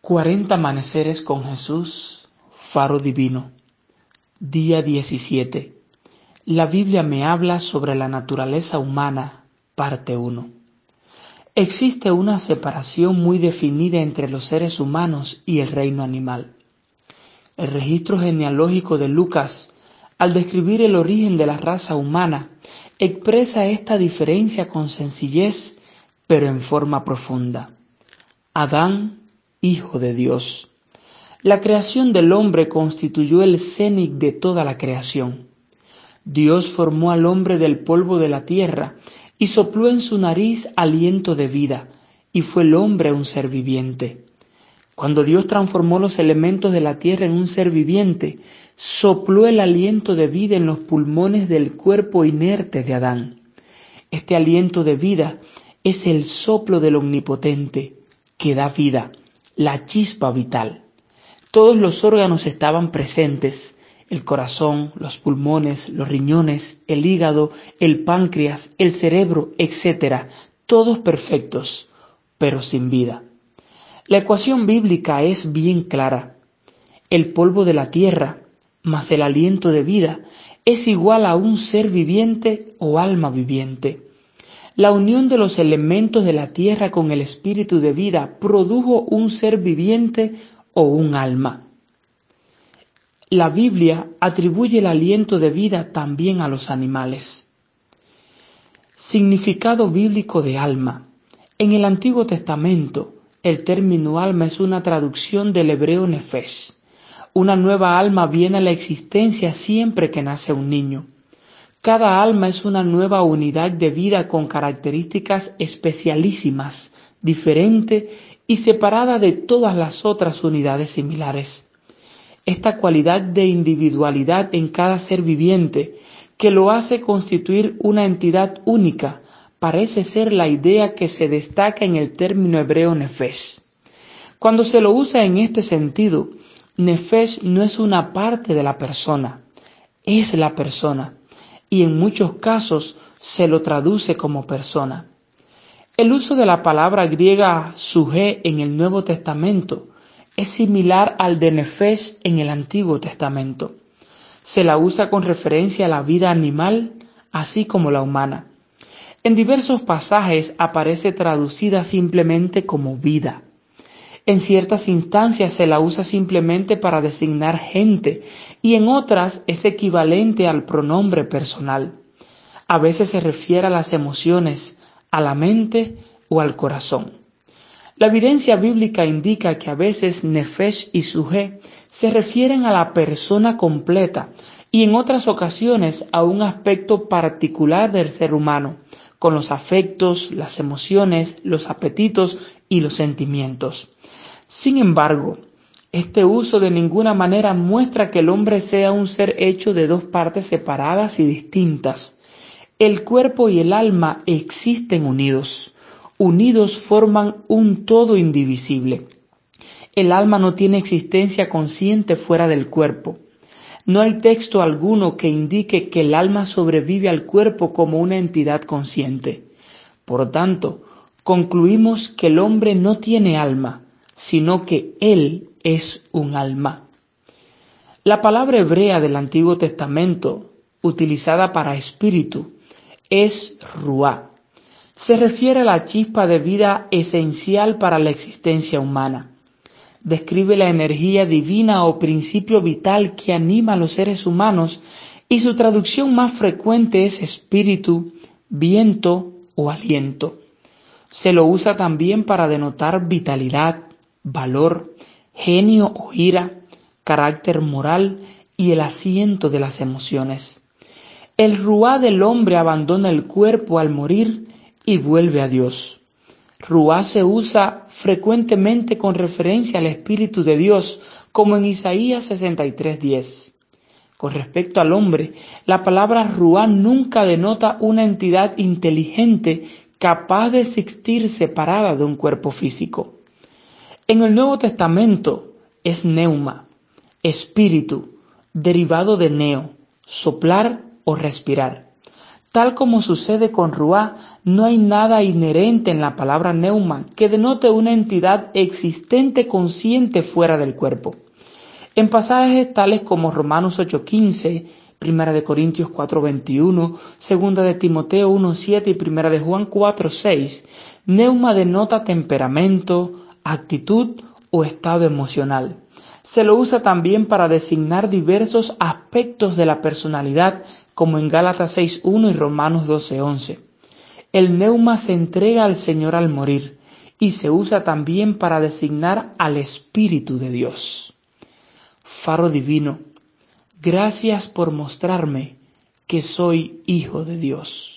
40 amaneceres con Jesús, faro divino. Día 17. La Biblia me habla sobre la naturaleza humana, parte 1. Existe una separación muy definida entre los seres humanos y el reino animal. El registro genealógico de Lucas, al describir el origen de la raza humana, expresa esta diferencia con sencillez, pero en forma profunda. Adán, hijo de Dios. La creación del hombre constituyó el cénit de toda la creación. Dios formó al hombre del polvo de la tierra y sopló en su nariz aliento de vida, y fue el hombre un ser viviente. Cuando Dios transformó los elementos de la tierra en un ser viviente, sopló el aliento de vida en los pulmones del cuerpo inerte de Adán. Este aliento de vida es el soplo del Omnipotente, que da vida, la chispa vital. Todos los órganos estaban presentes: el corazón, los pulmones, los riñones, el hígado, el páncreas, el cerebro, etc. Todos perfectos, pero sin vida. La ecuación bíblica es bien clara. El polvo de la tierra más el aliento de vida es igual a un ser viviente o alma viviente. La unión de los elementos de la tierra con el espíritu de vida produjo un ser viviente o un alma. La Biblia atribuye el aliento de vida también a los animales. Significado bíblico de alma. En el Antiguo Testamento, el término alma es una traducción del hebreo nefesh. Una nueva alma viene a la existencia siempre que nace un niño. Cada alma es una nueva unidad de vida con características especialísimas, diferente y separada de todas las otras unidades similares. Esta cualidad de individualidad en cada ser viviente, que lo hace constituir una entidad única, parece ser la idea que se destaca en el término hebreo nefesh. Cuando se lo usa en este sentido, nefesh no es una parte de la persona, es la persona, y en muchos casos se lo traduce como persona. El uso de la palabra griega sujé en el Nuevo Testamento es similar al de nefesh en el Antiguo Testamento. Se la usa con referencia a la vida animal, así como la humana. En diversos pasajes aparece traducida simplemente como vida. En ciertas instancias se la usa simplemente para designar gente y en otras es equivalente al pronombre personal. A veces se refiere a las emociones, a la mente o al corazón. La evidencia bíblica indica que a veces nefesh y sujé se refieren a la persona completa y en otras ocasiones a un aspecto particular del ser humano, con los afectos, las emociones, los apetitos y los sentimientos. Sin embargo, este uso de ninguna manera muestra que el hombre sea un ser hecho de dos partes separadas y distintas. El cuerpo y el alma existen unidos. Unidos forman un todo indivisible. El alma no tiene existencia consciente fuera del cuerpo. No hay texto alguno que indique que el alma sobrevive al cuerpo como una entidad consciente. Por tanto, concluimos que el hombre no tiene alma, sino que él es un alma. La palabra hebrea del Antiguo Testamento, utilizada para espíritu, es ruá. Se refiere a la chispa de vida esencial para la existencia humana. Describe la energía divina o principio vital que anima a los seres humanos y su traducción más frecuente es espíritu, viento o aliento. Se lo usa también para denotar vitalidad, valor, genio o ira, carácter moral y el asiento de las emociones. El ruá del hombre abandona el cuerpo al morir y vuelve a Dios. Ruá se usa frecuentemente con referencia al Espíritu de Dios, como en Isaías 63:10. Con respecto al hombre, la palabra ruá nunca denota una entidad inteligente capaz de existir separada de un cuerpo físico. En el Nuevo Testamento es neuma, espíritu, derivado de neo, soplar o respirar. Tal como sucede con Ruá, no hay nada inherente en la palabra neuma que denote una entidad existente consciente fuera del cuerpo. En pasajes tales como Romanos 8:15, 1 Corintios 4:21, 2 Timoteo 1:7 y 1 Juan 4:6, neuma denota temperamento, actitud o estado emocional. Se lo usa también para designar diversos aspectos de la personalidad, como en Gálatas 6:1 y Romanos 12:11. El neuma se entrega al Señor al morir y se usa también para designar al Espíritu de Dios. Faro divino, gracias por mostrarme que soy hijo de Dios.